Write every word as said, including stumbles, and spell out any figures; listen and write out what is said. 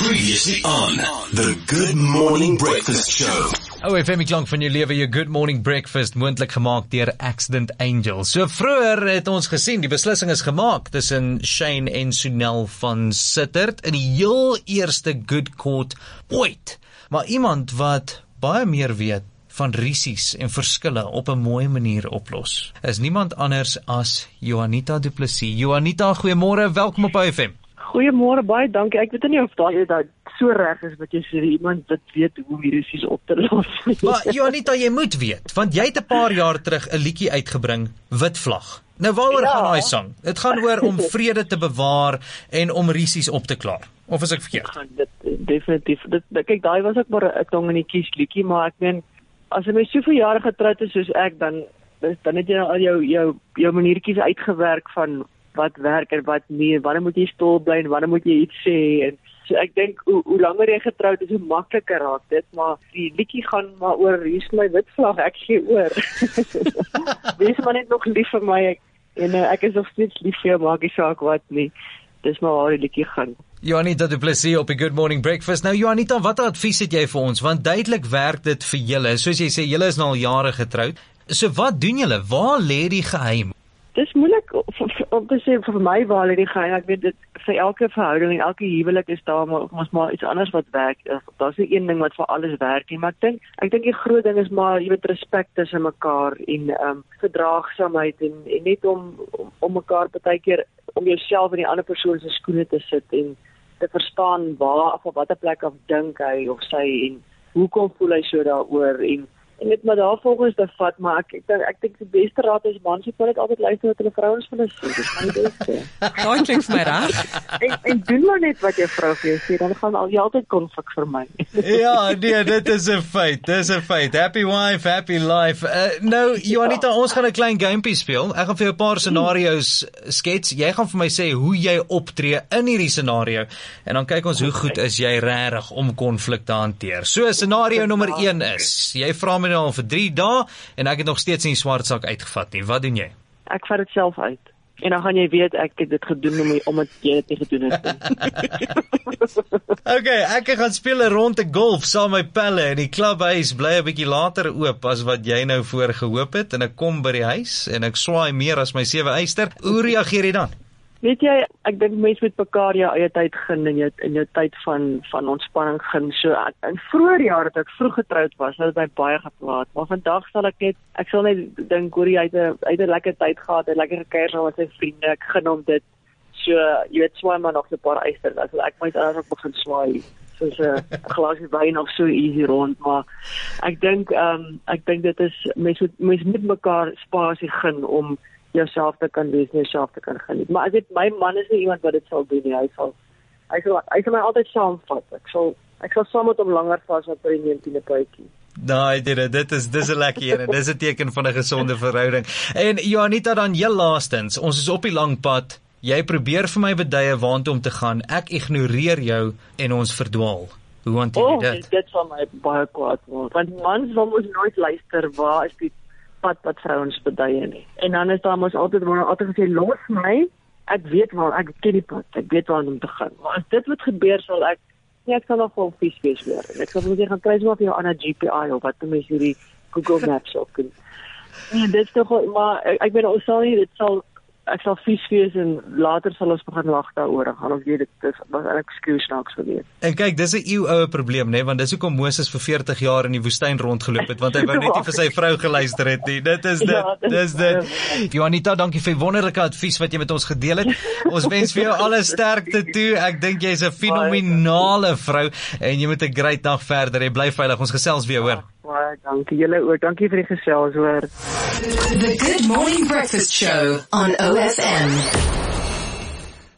Previously on The Good Morning Breakfast Show. O F M klank van jou lewe, jou Good Morning Breakfast, moontlik gemaak deur Accident Angel. So vroeër het ons gesien, die beslissing is gemaak tussen Shane en Sunel van Sittard in die heel eerste Good Court ooit. Maar iemand wat baie meer weet van risies en verskille op 'n mooi manier oplos, is niemand anders as Juanita Du Plessis. Juanita, goeiemôre, welkom op O F M. Goeiemôre, baie dankie. Ek weet nie of daai dat so reg is wat jy sê, iemand wat weet hoe virusies op te los. Maar Juanita, jy moet weet, want jy het 'n paar jaar terug 'n liedjie uitgebring, Wit Vlag. Nou waaroor ja. gaan daai sang? Dit gaan oor om vrede te bewaar en om risies op te klaar. Of is ek verkeerd? Ja, dit, definitief. Dit, kyk, daai was ook maar 'n tong in die kies liedjie, maar ek meen, as 'n mens soveel jare getroud is soos ek, dan dan het jy al jou jou jou maniertjies uitgewerk van wat werk en wat nie, wanneer moet jy stil bly en wanneer moet jy iets sê, en so ek dink, hoe, hoe langer jy getroud is, hoe makliker raak dit, maar die liedjie gaan maar oor, hier is my wit vlag, ek gee oor. Wees maar net nog lief vir my, ek, en uh, ek is nog steeds lief vir jou, maak nie saak wat nie, dis maar waar die liedjie gaan. Juanita Du Plessis op die Good Morning Breakfast. Nou Juanita, wat advies het jy vir ons? Want duidelik werk dit vir julle, soos jy sê, julle is nou al jare getroud, so wat doen julle? Waar lê die geheim? Dis moeilik om te sê vir my waar lê die geheim. Ek weet dit vir elke verhouding en elke huwelik is daar maar ons maar iets anders wat werk. Daar's nie een ding wat vir alles werk nie, maar ek dink ek dink die groot ding is maar jy weet respek tussen mekaar en ehm um, verdraagsaamheid en, en net om om, om mekaar partykeer om jouself in die ander persoon se skoene te sit en te verstaan waar of op watter plek af dink hy of sy en hoekom voel hy so daaroor en en dit maar daarvolgens te vat, maar ek ek, ek dink die beste raad is mans moet net altyd luister wat hulle vrouens vir hulle sê. Dis my beste. Daai klink vir my reg. En, en doen maar net wat jou vrou vir jou sê, dan gaan al jy altyd konflik vir my. Ja, nee, dit is 'n feit. Dis 'n feit. Happy wife, happy life. Uh, nou, Juanita, ja. Ons gaan 'n klein gamepie speel. Ek gaan vir jou 'n paar scenario's skets. Jy gaan vir my sê hoe jy optree in hierdie scenario en dan kyk ons hoe goed is jy regtig om konflik te hanteer. So, scenario nommer een is, jy vra my nou al vir drie dae en ek het nog steeds nie die swart sak uitgevat nie. Wat doen jy? Ek vat dit self uit. En dan gaan jy weet ek het dit gedoen om, omdat jy dit nie gedoen het nie. Okay, ek gaan speel 'n ronde golf saam met my pelle en die klubhuis bly 'n bietjie later oop as wat jy nou voor gehoop het en ek kom by die huis en ek swaai meer as my sewe eyster. Hoe reageer jy dan? Weet jy, ek dink mense moet mekaar jou eie tyd gun en jou in jou tyd van van ontspanning gun. So in vroeër jare toe ek vroeg getroud was, het my baie geplaat, maar vandag sal ek net ek sal net dink oor hy het 'n hy het 'n lekker tyd gehad, 'n lekker gekuier saam met sy vriende. Ek gun hom dit. So jy weet, swaai maar nog 'n paar eisters. Ek ek moet anders ook begin swaai. Soos 'n glasie wyn of so easy rond, maar ek dink ehm um, ek dink dit is mense moet mense moet mekaar spasie gun om jouself te kan wees, jouself te kan geniet. Maar ek weet, my man is nie iemand wat dit sal doen nie. Hy sal, hy sal, hy sal my altyd saamvat. Ek sal, ek sal saam met hom langer vas op die negentiende puitjie. Nee, dit, dit is, dis 'n lekker een en dis 'n teken van 'n gesonde verhouding. En Juanita, dan heel laastens, ons is op die lang pad. Jy probeer vir my beduie waantoe om te gaan. Ek ignoreer jou en ons verdwaal. Hoe hanteer jy oh, dit? Oh, dit sal my baie kwaad word. Want mans wil mos nooit luister waar is die pad wat vrouens beduie nie. En dan is daar mos altyd word altyd gesê los my. Ek weet wel, ek ken die pad. Ek weet waar om te gaan. Maar as dit moet gebeur, sal ek nee, ek sal nog wel vies wees weer. Ek sal moet jy gaan kry maar vir jou ander G P I of wat mense hierdie Google Maps op kan. En dit is tog maar ek, ek weet ons sal nie dit sal ek sal vies wees en later sal ons begin lag daaroor. Dan gaan ons weet dit is was eintlik skielik snaaks gewees. En kyk, dis 'n eeuoue probleem, né, want dis hoekom Moses vir veertig jaar in die woestyn rondgeloop het, want hy wou net nie vir sy vrou geluister het nie. Dit is dit. Ja, dit dis dit. Juanita, dankie vir wonderlike advies wat jy met ons gedeel het. Ons wens vir jou alle sterkte toe. Ek dink jy's 'n fenominale vrou en jy moet 'n great dag verder hê. Bly veilig. Ons gesels weer, hoor. Baie dankie julle ook. Dankie vir die gesels, hoor. The Good Morning Breakfast Show on O F M.